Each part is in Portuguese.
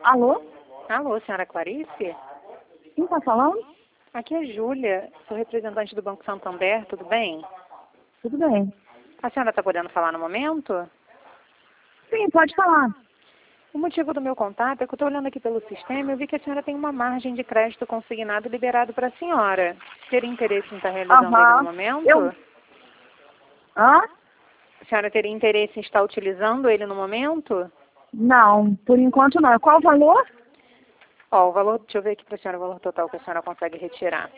Alô? Alô, senhora Clarice? Quem está falando? Aqui é Júlia, sou representante do Banco Santander, tudo bem? Tudo bem. A senhora está podendo falar no momento? Sim, pode falar. O motivo do meu contato é que eu estou olhando aqui pelo sistema e eu vi que a senhora tem uma margem de crédito consignado liberado para a senhora. Teria interesse em estar realizando ele no momento? Hã? A senhora teria interesse em estar utilizando ele no momento? Não, por enquanto não. Qual o valor? Ó, o valor, deixa eu ver aqui para a senhora o valor total que a senhora consegue retirar.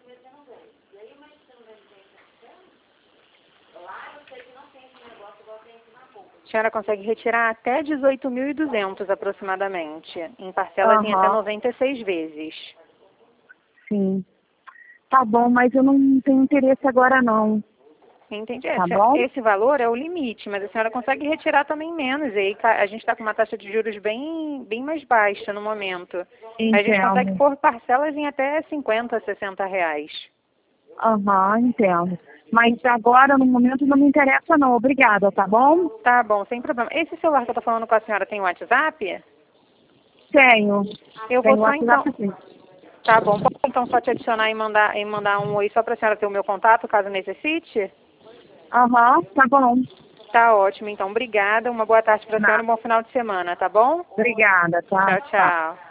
A senhora consegue retirar até 18.200 aproximadamente, em parcelas em até 96 vezes. Sim. Tá bom, mas eu não tenho interesse agora não. Entendi. Tá bom? Esse valor é o limite, mas a senhora consegue retirar também menos. E aí a gente está com uma taxa de juros bem mais baixa no momento. A gente consegue Entendo. pôr parcelas em até 50, 60 reais. Entendo. Mas agora, no momento, não me interessa não. Obrigada, tá bom? Tá bom, sem problema. Esse celular que eu tô falando com a senhora tem WhatsApp? Tenho. Eu vou Tenho só então. WhatsApp, sim. Tá bom, posso então só te adicionar e mandar um oi só pra senhora ter o meu contato, caso necessite? Tá bom. Tá ótimo, então. Obrigada. Uma boa tarde pra senhora e um bom final de semana, tá bom? Obrigada, tá? Tchau, tchau.